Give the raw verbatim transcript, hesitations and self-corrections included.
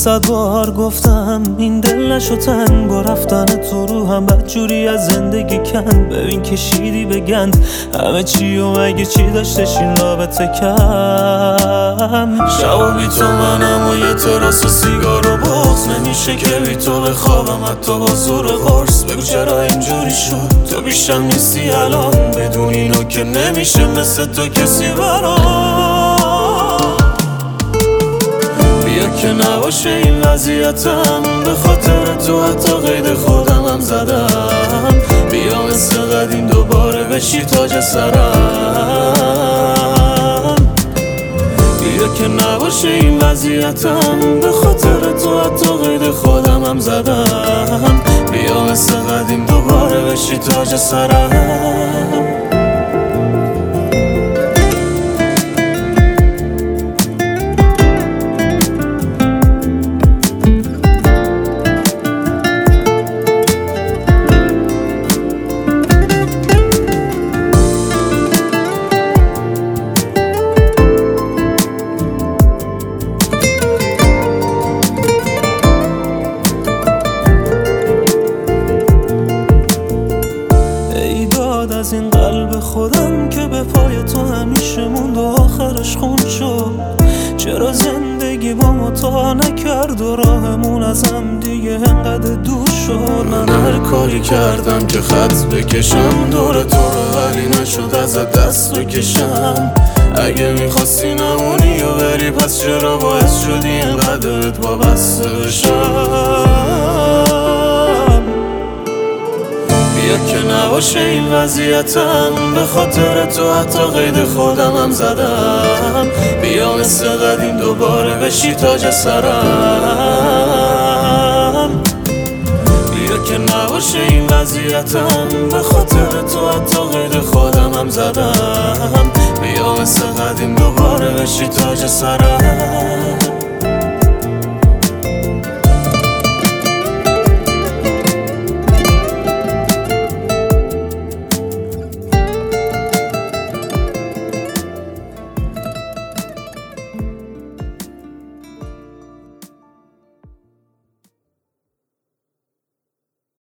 صد بار گفتم این دل نشو تنگ، با رفتن تو رو هم بدجوری از زندگی کن. ببین کشیدی به گند همه چی و مگه چی داشتش این رابطه کم. شبا بی تو منم و یه تراس و سیگار و بغض، نمیشه که بی تو بخوابم حتی با زور قرص. بگو چرا اینجوری شد تو بیشتر نیستی الان، بدون اینو که نمیشه مثل تو کسی برام. بیا که نباشه این وضعیتم، به خاطر تو حتی قید خودم هم زدم. بیا مثل قدیم دوباره بشی تاج سرم. بیا که نباشه این وضعیتم، به خاطر تو حتی قید خودم هم زدم. بیا مثل قدیم دوباره بشی تاج سرم. از این قلب خودم که به پای تو همیشه موند و آخرش خون شد. چرا زندگی با ما تا نکرد و راهمون از هم دیگه انقدر دور شد. من هر کاری کردم که خط بکشم دور تو رو، ولی نشد ازت دست بکشم. اگه میخواستی نمونی و بری پس چرا باعث شدی اینقدرت وابسته بشم. بیا که نباشه این وضعیتم، به خاطر تو حتی قید خودم هم زدم. بیا مثل قدیم دوباره بشی تاج سرم. بیا که نباشه این وضعیتم، به خاطر تو حتی قید خودم هم زدم. بیا مثل قدیم دوباره بشی تاج سرم.